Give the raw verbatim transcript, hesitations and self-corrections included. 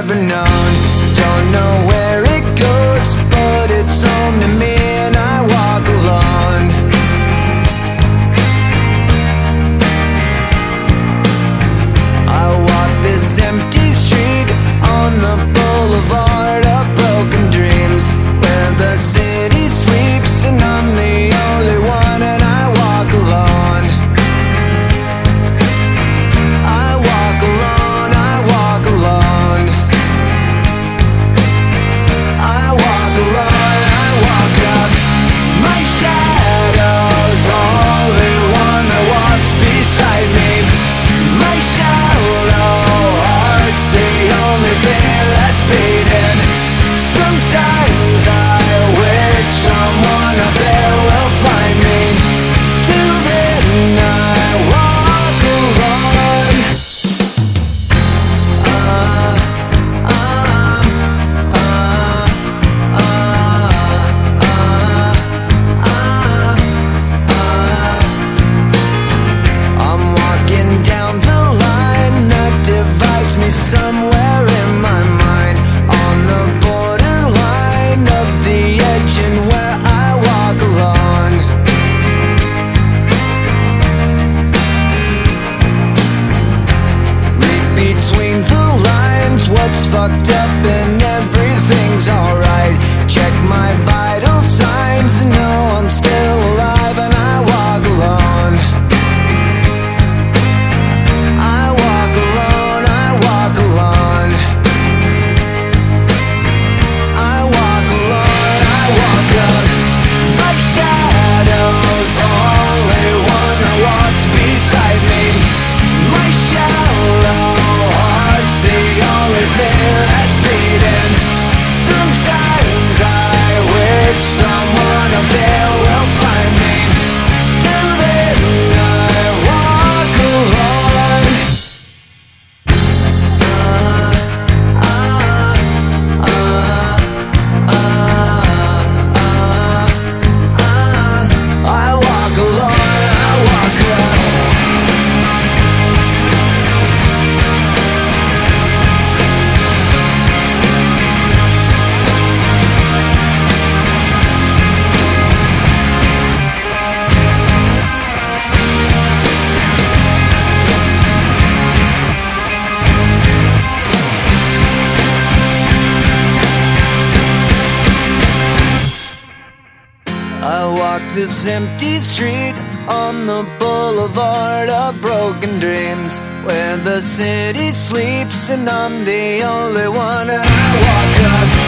never known. Don't know where it goes, but it's home to me, and I walk alone. I walk this empty street on the boulevard of broken dreams, where the city sleeps and I'm the only one, and I walk alone. I walk alone, I walk alone. I walk alone, I walk up. My shadow's only one that walks beside me. My shallow heart's the only thing that's beating. Sometimes I wish someone up there will find me. Till then I walk alone. Uh, uh, uh, uh, uh, uh. I'm walking down the line that divides me somewhere in my mind, on the borderline of the edge and where I walk alone. Read between the lines what's fucked up and everything's alright. Check my vital signs and know I'm still alive, and I walk alone. I walk alone, I walk alone. I walk alone, I walk up. My shadow's only one that walks beside me. My shallow heart's the only thing that's beating. Sometimes I wish someone up there will find me. Till then I walk alone. Uh, uh, uh, uh, uh, I walk alone, I walk up. I walk this empty street on the boulevard of broken dreams, where the city sleeps and I'm the only one, and I walk up.